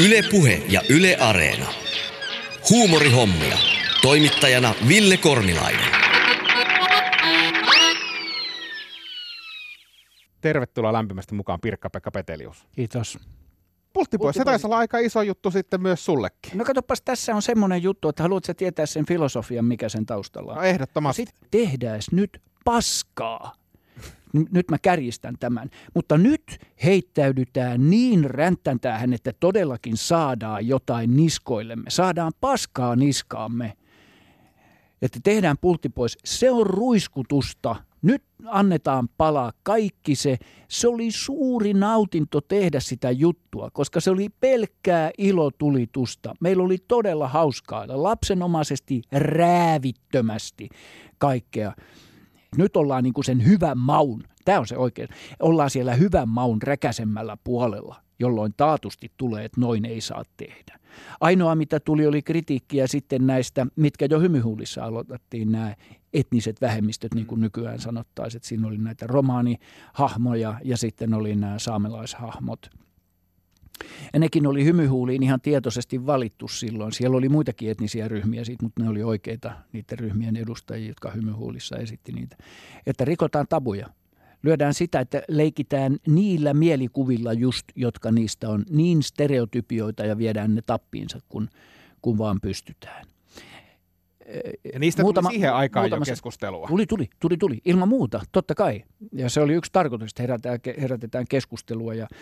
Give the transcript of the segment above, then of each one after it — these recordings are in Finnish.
Yle Puhe ja Yle Areena. Huumorihommia. Toimittajana Ville Kornilainen. Tervetuloa lämpimästi mukaan Pirkka-Pekka Petelius. Kiitos. Pulttipois, se taisi olla aika iso juttu sitten myös sullekin. No katsopas, tässä on semmoinen juttu, että haluatko sä tietää sen filosofian, mikä sen taustalla on? No ehdottomasti. Sitten tehdään nyt paskaa. Nyt mä kärjistän tämän. Mutta nyt heittäydytään niin ränttäntäähän, että todellakin saadaan jotain niskoillemme. Saadaan paskaa niskaamme. Että tehdään pultti pois. Se on ruiskutusta. Nyt annetaan palaa kaikki se. Se oli suuri nautinto tehdä sitä juttua, koska se oli pelkkää ilotulitusta. Meillä oli todella hauskaa, lapsenomaisesti, räävittömästi kaikkea. Nyt ollaan niin kuin sen hyvän maun, tämä on se oikein, ollaan siellä hyvän maun räkäsemmällä puolella, jolloin taatusti tulee, että noin ei saa tehdä. Ainoa mitä tuli oli kritiikkiä sitten näistä, mitkä jo hymyhuulissa aloitettiin nämä etniset vähemmistöt, niin kuin nykyään sanottaisiin, että siinä oli näitä romaanihahmoja ja sitten oli nämä saamelaishahmot. Ja nekin oli hymyhuuliin ihan tietoisesti valittu silloin. Siellä oli muitakin etnisiä ryhmiä, mutta ne oli oikeita niiden ryhmien edustajia, jotka hymyhuulissa esitti niitä. Että rikotaan tabuja. Lyödään sitä, että leikitään niillä mielikuvilla just, jotka niistä on niin stereotypioita ja viedään ne tappiinsa, kun vaan pystytään. Ja niistä tuli siihen aikaan jo keskustelua. Tuli. Ilman muuta, totta kai. Ja se oli yksi tarkoitus, että herätetään keskustelua ja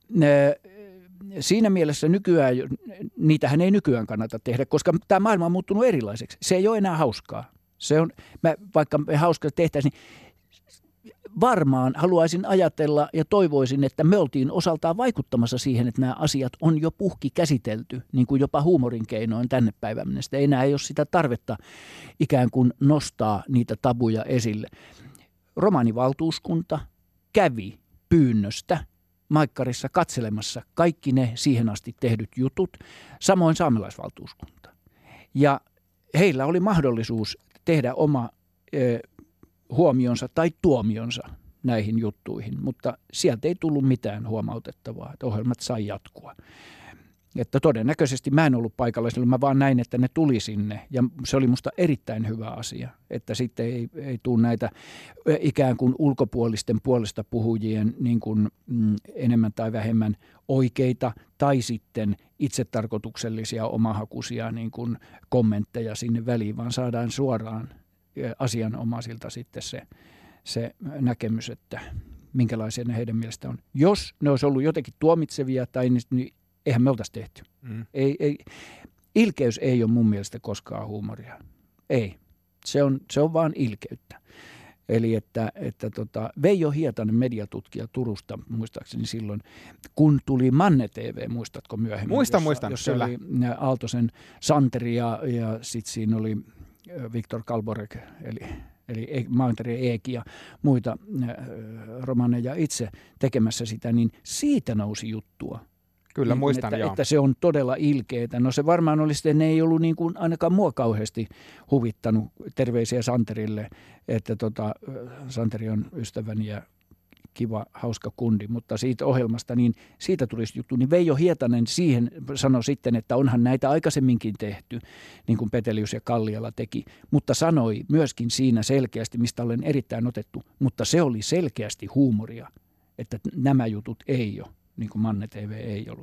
siinä mielessä nykyään, niitähän ei nykyään kannata tehdä, koska tämä maailma on muuttunut erilaiseksi. Se ei ole enää hauskaa. Vaikka me hauskaa tehtäisiin, niin varmaan haluaisin ajatella ja toivoisin, että me oltiin osaltaan vaikuttamassa siihen, että nämä asiat on jo puhki käsitelty, niin kuin jopa huumorin keinoin tänne päivään mennessä. Enää ei ole sitä tarvetta ikään kuin nostaa niitä tabuja esille. Romaanivaltuuskunta kävi pyynnöstä Maikkarissa katselemassa kaikki ne siihen asti tehdyt jutut, samoin saamelaisvaltuuskunta. Ja heillä oli mahdollisuus tehdä oma huomionsa tai tuomionsa näihin juttuihin, mutta sieltä ei tullut mitään huomautettavaa, että ohjelmat sai jatkua. Että todennäköisesti mä en ollut paikalla, sillä mä vaan näin, että ne tuli sinne. Ja se oli musta erittäin hyvä asia, että sitten ei tule näitä ikään kuin ulkopuolisten puolesta puhujien niin kuin, enemmän tai vähemmän oikeita tai sitten itsetarkoituksellisia omahakuisia niin kuin kommentteja sinne väliin, vaan saadaan suoraan asianomaisilta sitten se näkemys, että minkälaisia ne heidän mielestä on. Jos ne olisi ollut jotenkin tuomitsevia tai niin eihän me oltaisi tehty. Ilkeys ei ole mun mielestä koskaan huumoria. Ei. Se on vaan ilkeyttä. Eli että Veijo Hietanen, mediatutkija Turusta, muistaakseni silloin, kun tuli Manne TV, muistatko myöhemmin? Muistan, jossa oli Aaltosen Santeri ja sitten siinä oli Viktor Kalborek, eli Manteri Eeki ja muita romaneja itse tekemässä sitä, niin siitä nousi juttua. Kyllä, muistan, että se on todella ilkeetä. No se varmaan oli sitten, ne ei ollut niin kuin ainakaan mua kauheasti huvittanut, terveisiä Santerille, että Santeri on ystäväni ja kiva, hauska kundi, mutta siitä ohjelmasta, niin siitä tulisi juttu. Niin Veijo Hietanen siihen sanoi sitten, että onhan näitä aikaisemminkin tehty, niin kuin Petelius ja Kalliala teki, mutta sanoi myöskin siinä selkeästi, mistä olen erittäin otettu, mutta se oli selkeästi huumoria, että nämä jutut ei ole. Niin kuin Manne TV ei ollut.